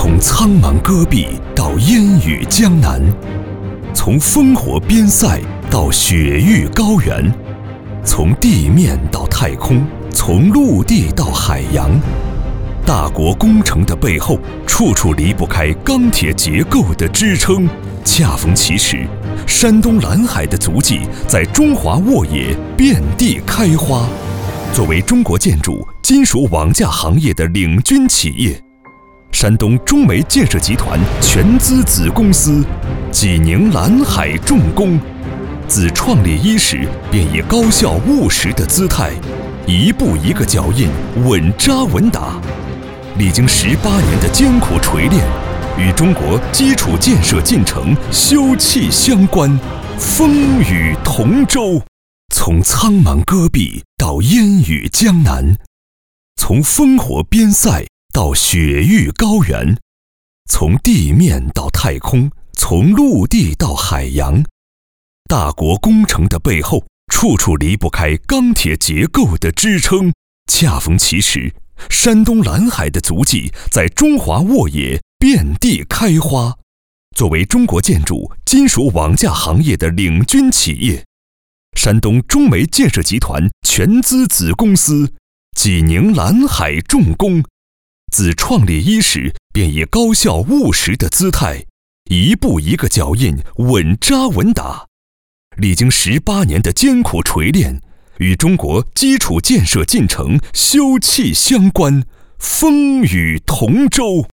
从苍茫戈壁到烟雨江南，从烽火边塞到雪域高原，从地面到太空，从陆地到海洋，大国工程的背后，处处离不开钢铁结构的支撑。恰逢其时，山东蓝海的足迹在中华沃野遍地开花。作为中国建筑、金属网架行业的领军企业，山东中煤建设集团全资子公司济宁蓝海重工，自创立伊始便以高效务实的姿态，一步一个脚印，稳扎稳打，历经18年的艰苦锤炼，与中国基础建设进程休戚相关，风雨同舟。从苍茫戈壁到烟雨江南，从烽火边塞到雪域高原，从地面到太空，从陆地到海洋，大国工程的背后，处处离不开钢铁结构的支撑。恰逢其时，山东蓝海的足迹在中华沃野遍地开花。作为中国建筑、金属网架行业的领军企业，山东中煤建设集团全资子公司济宁蓝海重工，自创立伊始便以高效务实的姿态，一步一个脚印，稳扎稳打，历经18年的艰苦锤炼，与中国基础建设进程休戚相关，风雨同舟。